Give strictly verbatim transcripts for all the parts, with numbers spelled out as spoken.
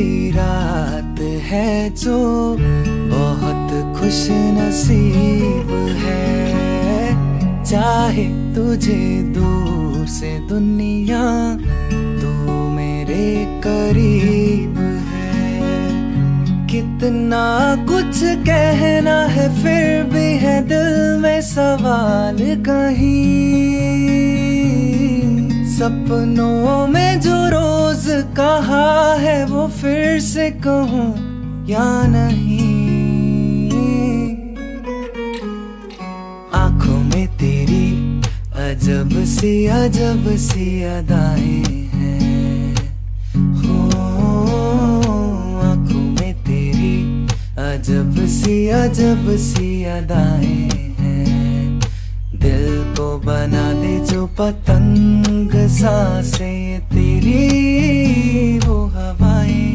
सी रात है जो बहुत खुश नसीब है। चाहे तुझे दूर से दुनिया, तू मेरे करीब है। कितना कुछ कहना है फिर भी है दिल में सवाल कहीं। सपनों में जो रोज कहा है वो फिर से कहूँ या नहीं। आंखों में तेरी अजब सी अजब सी अदाएं हैं। हो आंखों में तेरी अजब सी अजब सी अदाएं हैं। दिल को बना दे जो पतंग सांसें तेरी वो हवाएं।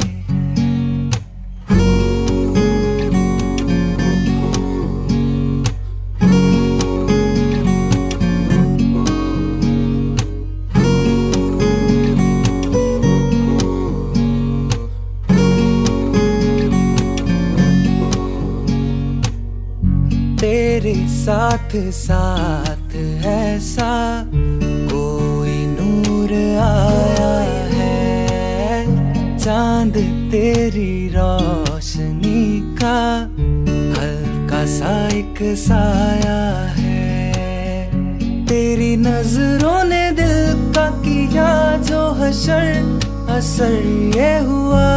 तेरे साथ साथ ऐसा कोई नूर आया है। चांद तेरी रोशनी का हल्का सा एक साया है। तेरी नजरों ने दिल का किया जो हशर असर ये हुआ।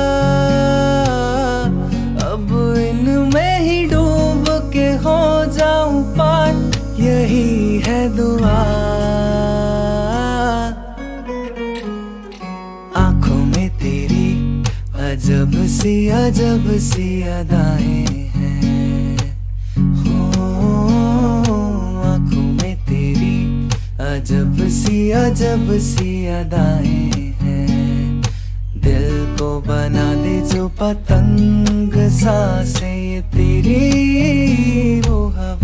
अब इनमें ही डूब के हो जाऊं पार, यही है दुआ। आंखों में तेरी अजब सी अजब सी अदाएं हैं। हो आंखों में तेरी अजब सी अजब सी अदाएं हैं। दिल को बना दे जो पतंग सांसें तेरी वो हवा।